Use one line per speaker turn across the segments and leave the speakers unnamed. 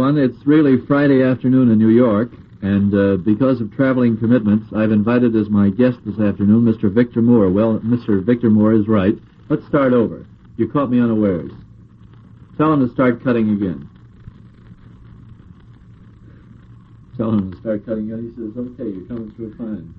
everyone. It's really Friday afternoon in New York, and because of traveling commitments, I've invited as my guest this afternoon Mr. Victor Moore. Well, Mr. Victor Moore is right. Let's start over. You caught me unawares. Tell him to start cutting again. Tell him to start cutting again. He says, okay, you're coming through fine.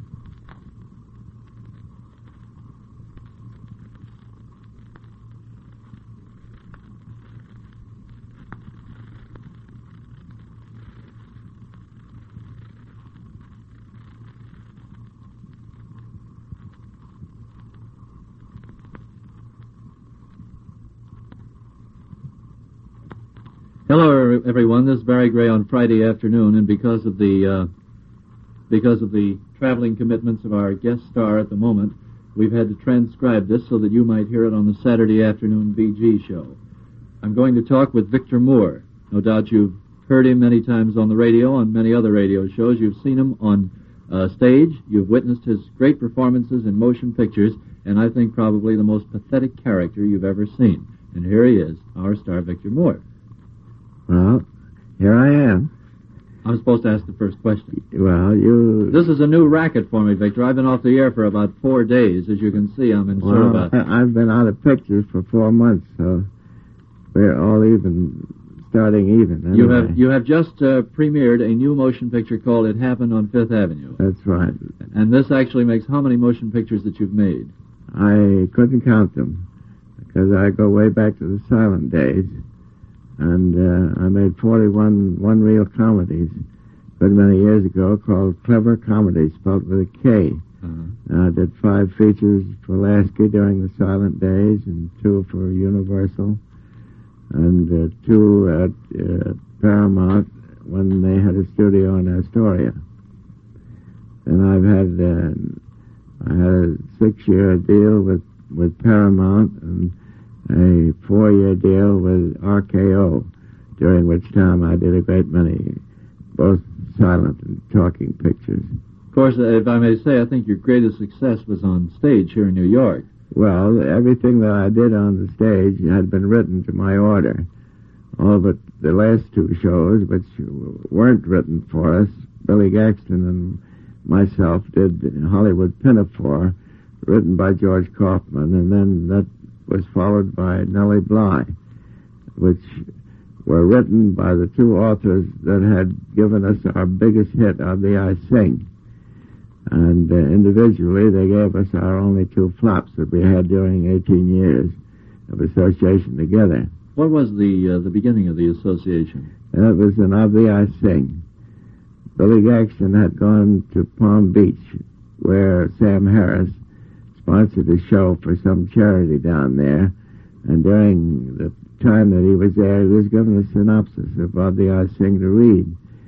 Hello, everyone. This is Barry Gray on Friday afternoon, and because of the traveling commitments of our guest star at the moment, we've had to transcribe this so that you might hear it on the Saturday afternoon VG show. I'm going to talk with Victor Moore. No doubt you've heard him many times on the radio, on many other radio shows. You've seen him on stage. You've witnessed his great performances in motion pictures, and I think probably the most pathetic character you've ever seen. And here he is, our star, Victor Moore.
Well, here I am.
I'm supposed to ask the first question.
Well,
This is a new racket for me, Victor. I've been off the air for about 4 days. As you can see, I'm in sort of a...
I've been out of pictures for 4 months, so we're all starting even. Anyway.
You have just premiered a new motion picture called It Happened on Fifth Avenue.
That's right.
And this actually makes how many motion pictures that you've made?
I couldn't count them, because I go way back to the silent days. And I made 41 one-reel comedies a good many years ago called Clever Comedies, spelled with a K. I did 5 features for Lasky during the silent days and 2 for Universal and 2 at Paramount when they had a studio in Astoria. And I had a 6-year deal with Paramount and a 4-year deal with RKO, during which time I did a great many, both silent and talking pictures.
Of course, if I may say, I think your greatest success was on stage here in New York.
Well, everything that I did on the stage had been written to my order. All but the last 2 shows, which weren't written for us, Billy Gaxton and myself did Hollywood Pinafore, written by George Kaufman, and then that was followed by Nellie Bly, which were written by the 2 authors that had given us our biggest hit, Of Thee I Sing. And individually, they gave us our only 2 flops that we had during 18 years of association together.
What was the beginning of the association?
That was in Of Thee I Sing. Billy Gaxton had gone to Palm Beach, where Sam Harris sponsored a show for some charity down there, and during the time that he was there, he was given a synopsis of Of Thee I Sing to read.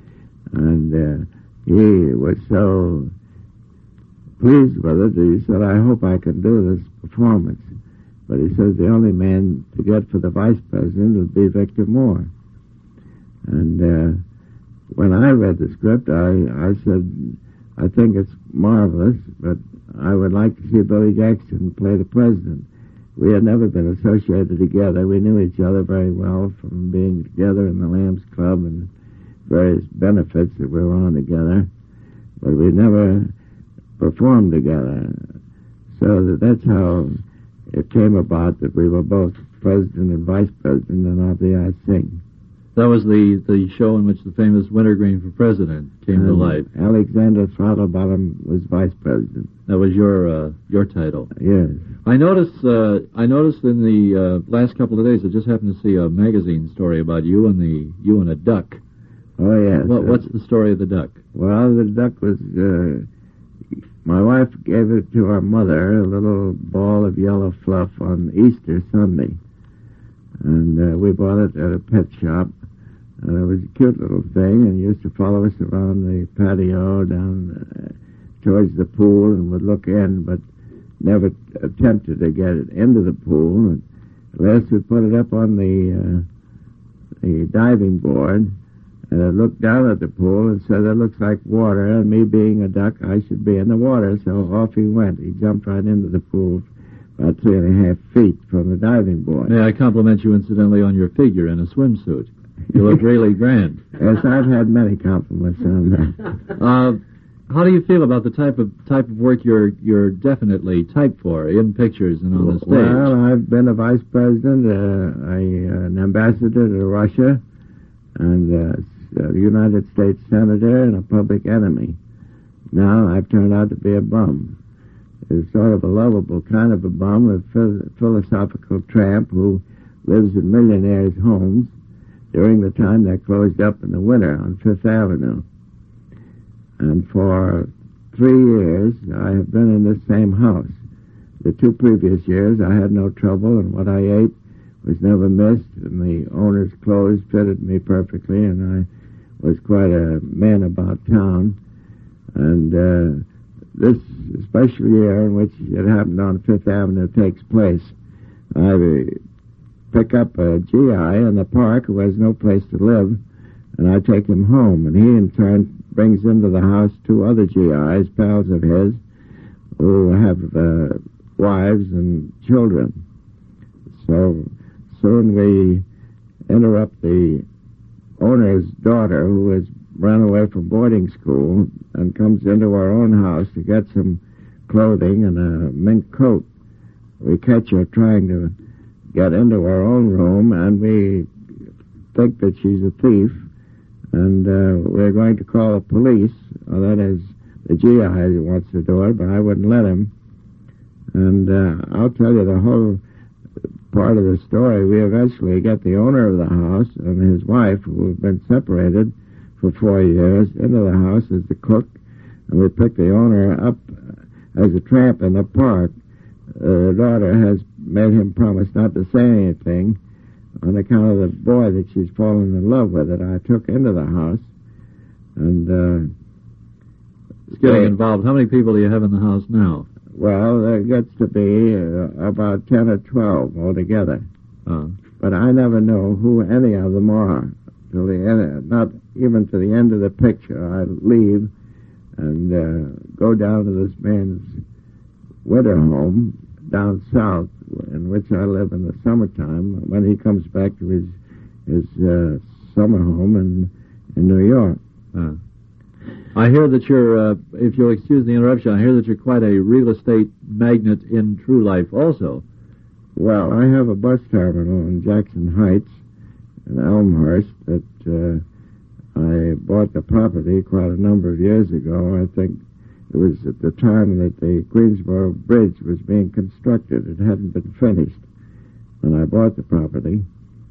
And he was so pleased with it that he said, I hope I can do this performance. But he says the only man to get for the vice president would be Victor Moore. And when I read the script, I said, I think it's marvelous, but I would like to see Billy Gaxton play the president. We had never been associated together. We knew each other very well from being together in the Lambs Club and various benefits that we were on together, but we never performed together. So that's how it came about that we were both president and vice president in Of Thee I Sing.
That was the show in which the famous Wintergreen for President came to life.
Alexander Throttlebottom was vice president.
That was your title.
Yes.
I noticed in the last couple of days, I just happened to see a magazine story about you and a duck.
Oh yes.
What's the story of the duck?
Well, the duck was my wife gave it to our mother, a little ball of yellow fluff on Easter Sunday, and we bought it at a pet shop. And it was a cute little thing, and used to follow us around the patio down towards the pool, and would look in, but never attempted to get it into the pool. And at last we put it up on the diving board, and I looked down at the pool and said, that looks like water, and me being a duck, I should be in the water. So off he went. He jumped right into the pool about 3.5 feet from the diving board.
May I compliment you, incidentally, on your figure in a swimsuit? You look really grand.
Yes, I've had many compliments on that.
How do you feel about the type of work you're definitely typed for in pictures and on the stage?
Well, I've been a vice president, an ambassador to Russia, and a United States senator, and a public enemy. Now I've turned out to be a bum. It's sort of a lovable kind of a bum, a philosophical tramp who lives in millionaires' homes during the time they're closed up in the winter on Fifth Avenue. And for 3 years, I have been in this same house. The 2 previous years, I had no trouble, and what I ate was never missed, and the owner's clothes fitted me perfectly, and I was quite a man about town. And this special year in which it happened on Fifth Avenue takes place, I pick up a GI in the park who has no place to live, and I take him home, and he in turn brings into the house 2 other GIs, pals of his, who have wives and children. So soon we interrupt the owner's daughter, who has run away from boarding school and comes into our own house to get some clothing and a mink coat. We catch her trying to get into our own room, and we think that she's a thief, and we're going to call the police. Well, that is, the GI wants to do it, but I wouldn't let him. And I'll tell you the whole part of the story. We eventually get the owner of the house and his wife, who have been separated for 4 years, into the house as the cook, and we pick the owner up as a tramp in the park. The daughter has made him promise not to say anything on account of the boy that she's fallen in love with, that I took into the house. And
it's getting involved. How many people do you have in the house now?
Well, there gets to be about 10 or 12 altogether. But I never know who any of them are till the end, not even to the end of the picture. I leave and go down to this man's winter home down south, in which I live in the summertime, when he comes back to his summer home in New York.
I hear that you're, if you'll excuse the interruption, I hear that you're quite a real estate magnate in true life also.
Well, I have a bus terminal in Jackson Heights in Elmhurst that I bought the property quite a number of years ago. I think it was at the time that the Queensboro Bridge was being constructed. It hadn't been finished when I bought the property.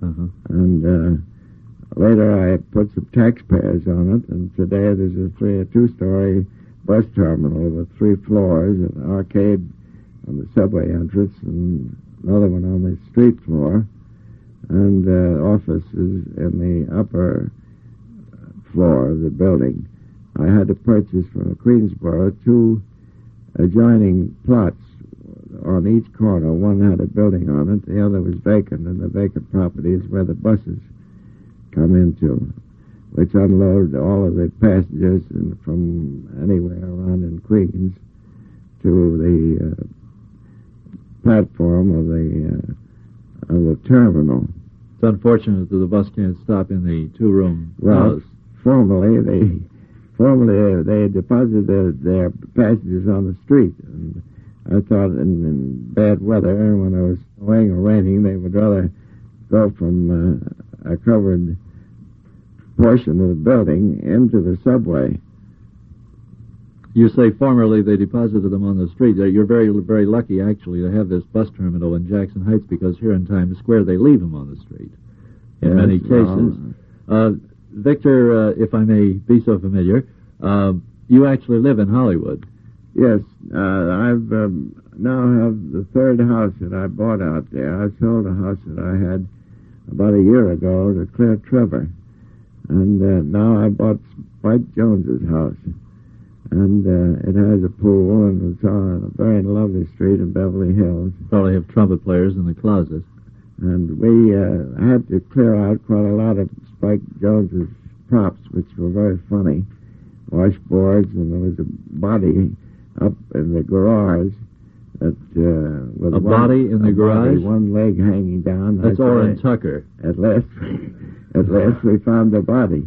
And later I put some taxpayers on it, and today there's a 2-story bus terminal with 3 floors, an arcade on the subway entrance, and another one on the street floor, and offices in the upper floor of the building. I had to purchase from Queensboro 2 adjoining plots on each corner. One had a building on it, the other was vacant, and the vacant property is where the buses come into, which unload all of the passengers from anywhere around in Queens to the platform of the terminal.
It's unfortunate that the bus can't stop in the 2-room house.
Formerly they deposited their passengers on the street, and I thought in bad weather, when it was snowing or raining, they would rather go from a covered portion of the building into the subway.
You say formerly they deposited them on the street. You're very, very lucky, actually, to have this bus terminal in Jackson Heights, because here in Times Square they leave them on the street in many cases. Victor, if I may be so familiar, you actually live in Hollywood.
Yes, I've now have the 3rd house that I bought out there. I sold a house that I had about a year ago to Claire Trevor, and now I bought Spike Jones's house, and it has a pool, and it's on a very lovely street in Beverly Hills.
Probably have trumpet players in the closet.
And we had to clear out quite a lot of Spike Jones's props, which were very funny, washboards, and there was a body up in the garage that with
body in the garage,
one leg hanging down.
That's Orrin Tucker.
At At last we found the body.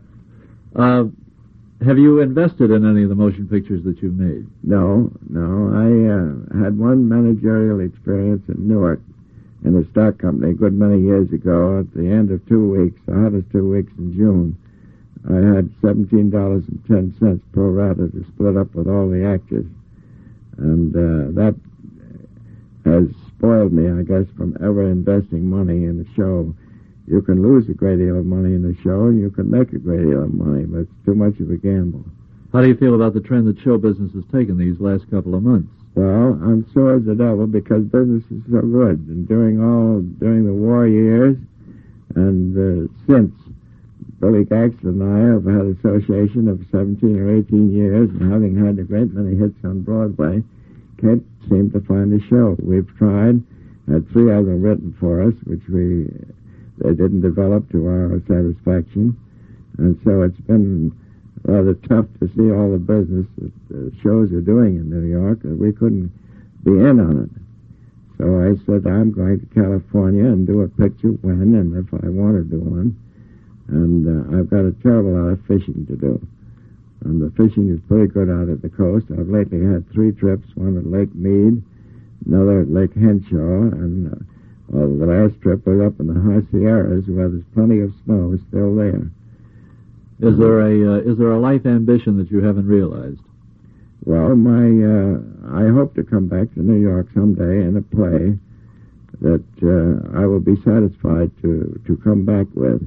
Have you invested in any of the motion pictures that you've made?
No. I had one managerial experience in Newark in a stock company a good many years ago. At the end of 2 weeks, the hottest 2 weeks in June, I had $17.10 pro rata to split up with all the actors. And that has spoiled me, I guess, from ever investing money in a show. You can lose a great deal of money in a show, and you can make a great deal of money, but it's too much of a gamble.
How do you feel about the trend that show business has taken these last couple of months?
Well, I'm sore as the devil because business is so good. And during the war years and since, Billy Gaxton and I have had an association of 17 or 18 years, and having had a great many hits on Broadway, can't seem to find a show. We've tried, had 3 of them written for us, which they didn't develop to our satisfaction. And so it's been rather tough to see all the business that the shows are doing in New York, and we couldn't be in on it. So I said, I'm going to California and do a picture when and if I want to do one. And I've got a terrible lot of fishing to do. And the fishing is pretty good out at the coast. I've lately had 3 trips, one at Lake Mead, another at Lake Henshaw, and the last trip was up in the High Sierras where there's plenty of snow still there.
Is there a life ambition that you haven't realized?
Well, I hope to come back to New York someday in a play that I will be satisfied to come back with.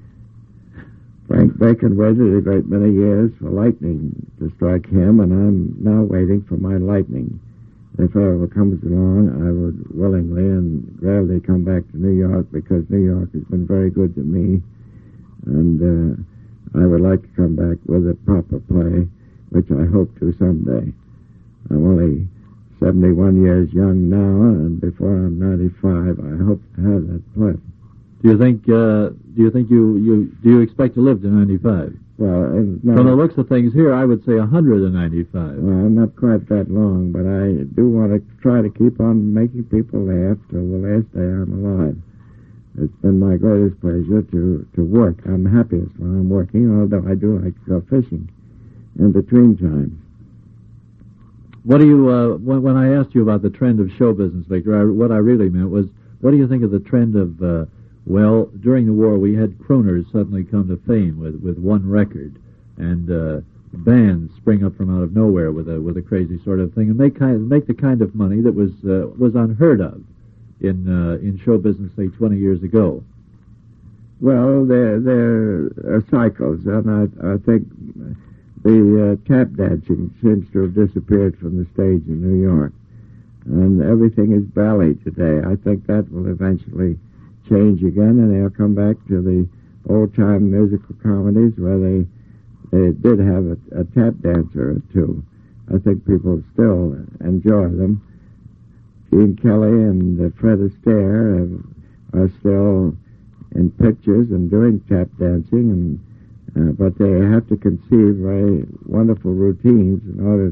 Frank Bacon waited a great many years for lightning to strike him, and I'm now waiting for my lightning. If it ever comes along, I would willingly and gladly come back to New York because New York has been very good to me, and I would like to come back with a proper play, which I hope to someday. I'm only 71 years young now, and before I'm 95, I hope to have that play.
Do you expect to live to 95?
Well,
from the looks of things here, I would say 195.
Well, I'm not quite that long, but I do want to try to keep on making people laugh till the last day I'm alive. It's been my greatest pleasure to work. I'm happiest when I'm working, although I do like to go fishing in between times.
What do you, when I asked you about the trend of show business, Victor, what I really meant was, what do you think of the trend of, during the war we had crooners suddenly come to fame with one record, and bands spring up from out of nowhere with a crazy sort of thing, and make the kind of money that was unheard of in show business, say, 20 years ago.
Well, there are cycles, and I think the tap dancing seems to have disappeared from the stage in New York, and everything is ballet today. I think that will eventually change again, and they'll come back to the old-time musical comedies where they did have a tap dancer or two. I think people still enjoy them. Gene Kelly and Fred Astaire are still in pictures and doing tap dancing, but they have to conceive very wonderful routines in order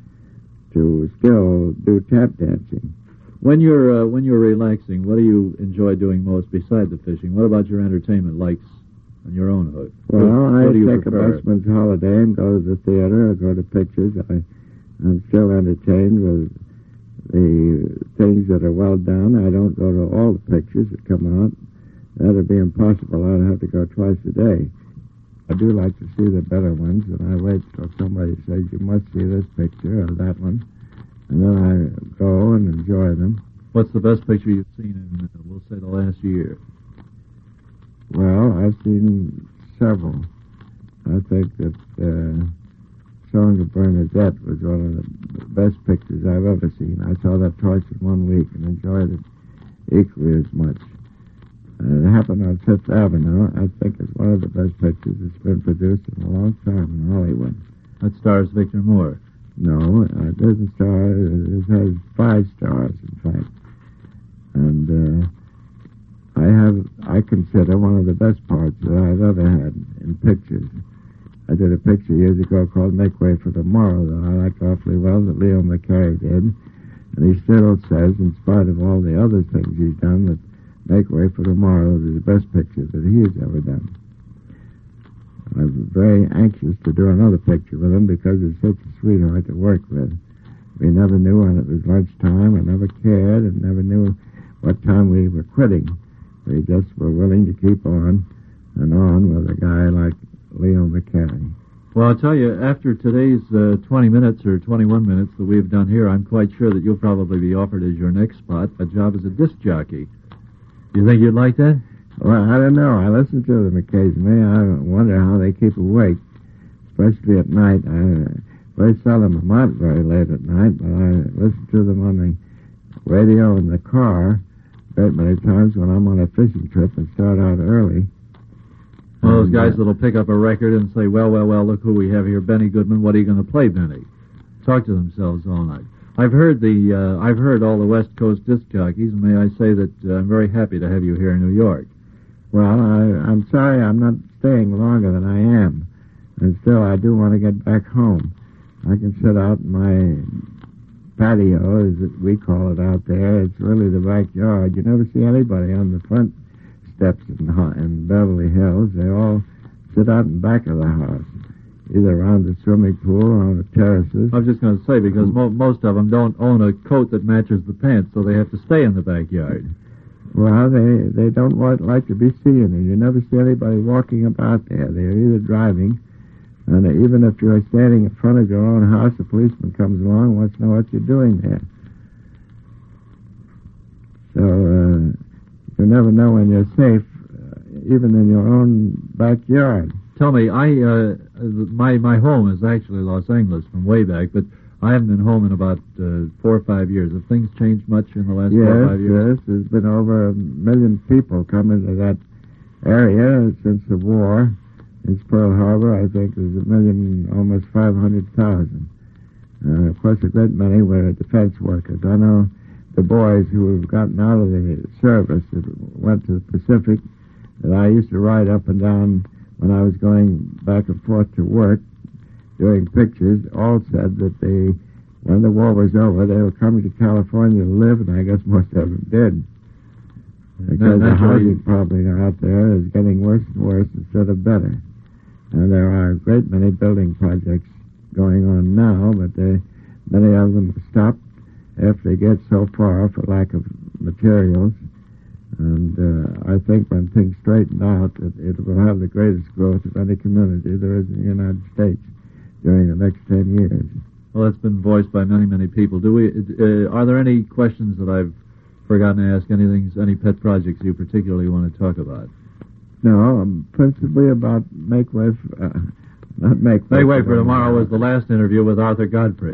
to still do tap dancing.
When you're relaxing, what do you enjoy doing most besides the fishing? What about your entertainment likes on your own hook?
Well, I take
prefer?
a busman's holiday and go to the theater or go to pictures. I'm still entertained with the things that are well done. I don't go to all the pictures that come out. That would be impossible. I'd have to go twice a day. I do like to see the better ones, and I wait till somebody says, you must see this picture or that one. And then I go and enjoy them.
What's the best picture you've seen in, we'll say, the last year?
Well, I've seen several. I think that Song of Bernadette was one of the best pictures I've ever seen. I saw that twice in 1 week and enjoyed it equally as much. It happened on Fifth Avenue. I think it's one of the best pictures that's been produced in a long time in Hollywood.
That stars Victor Moore.
No, it doesn't star. It has 5 stars, in fact. And I consider one of the best parts that I've ever had in pictures. I did a picture years ago called Make Way for Tomorrow that I liked awfully well, that Leo McCarey did. And he still says, in spite of all the other things he's done, that Make Way for Tomorrow is the best picture that he has ever done. I'm very anxious to do another picture with him because he's such a sweetheart to work with. We never knew when it was lunchtime. I never cared and never knew what time we were quitting. We just were willing to keep on and on with a guy like Leo McCarey.
Well, I'll tell you, after today's 20 minutes or 21 minutes that we've done here, I'm quite sure that you'll probably be offered as your next spot a job as a disc jockey. You think you'd like that?
Well, I don't know. I listen to them occasionally. I wonder how they keep awake, especially at night. I very seldom am out very late at night, but I listen to them on the radio in the car a great many times when I'm on a fishing trip and start out early.
One of those guys that'll pick up a record and say, well, look who we have here, Benny Goodman. What are you going to play, Benny? Talk to themselves all night. I've heard all the West Coast disc jockeys, and may I say that I'm very happy to have you here in New York.
Well, I'm sorry I'm not staying longer than I am, and still I do want to get back home. I can sit out in my patio, as we call it out there. It's really the backyard. You never see anybody on the front steps in Beverly Hills. They all sit out in back of the house, either around the swimming pool or on the terraces.
I was just going to say, because most of them don't own a coat that matches the pants, so they have to stay in the backyard.
Well, they don't like to be seen, and you never see anybody walking about there. They're either driving, and even if you're standing in front of your own house, a policeman comes along and wants to know what you're doing there. So you never know when you're safe, even in your own backyard.
Tell me, my home is actually Los Angeles from way back, but I haven't been home in about 4 or 5 years. Have things changed much in the last 4 or 5 years?
Yes, there's been over 1 million people come into that area since the war. In Pearl Harbor, I think there's 1 million, almost 500,000. Of course, a great many were defense workers. I know the boys who have gotten out of the service that went to the Pacific, that I used to ride up and down when I was going back and forth to work doing pictures, all said that when the war was over, they were coming to California to live, and I guess most of them did. Because the housing problem out there is getting worse and worse instead of better. And there are a great many building projects going on now, but many of them have stopped after they get so far for lack of materials. And I think when things straighten out, it will have the greatest growth of any community there is in the United States during the next 10 years.
Well, that's been voiced by many, many people. Are there any questions that I've forgotten to ask? Any pet projects you particularly want to talk about?
No, principally about Make Way for... not Make Way
for Tomorrow was the last interview with Arthur Godfrey.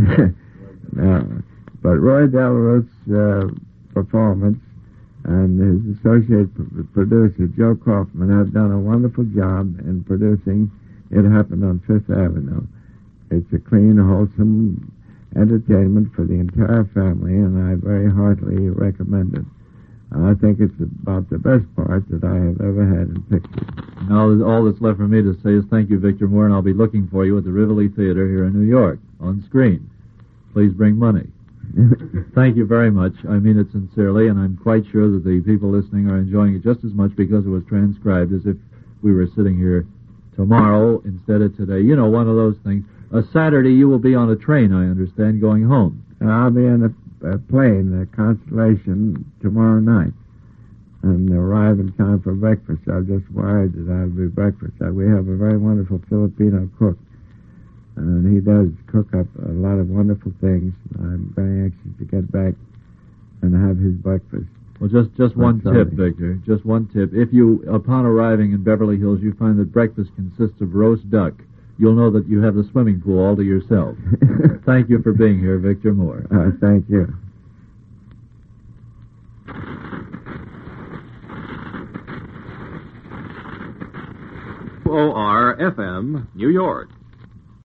No, but Roy Delarose performance and his associate producer, Joe Kaufman, have done a wonderful job in producing It Happened on Fifth Avenue. It's a clean, wholesome entertainment for the entire family, and I very heartily recommend it. I think it's about the best part that I have ever had in pictures.
Now, all that's left for me to say is thank you, Victor Moore, and I'll be looking for you at the Rivoli Theater here in New York, on screen. Please bring money. Thank you very much. I mean it sincerely, and I'm quite sure that the people listening are enjoying it just as much because it was transcribed as if we were sitting here tomorrow instead of today. You know, one of those things. A Saturday you will be on a train, I understand, going home.
I'll be in a plane, the Constellation, tomorrow night, and arrive in time for breakfast. I've just wired that I'll be breakfast. We have a very wonderful Filipino cook, and he does cook up a lot of wonderful things. I'm very anxious to get back and have his breakfast.
Well, just one tip, Victor. Just one tip. If you, upon arriving in Beverly Hills, you find that breakfast consists of roast duck, you'll know that you have the swimming pool all to yourself. Thank you for being here, Victor Moore.
Thank you.
ORFM, New York.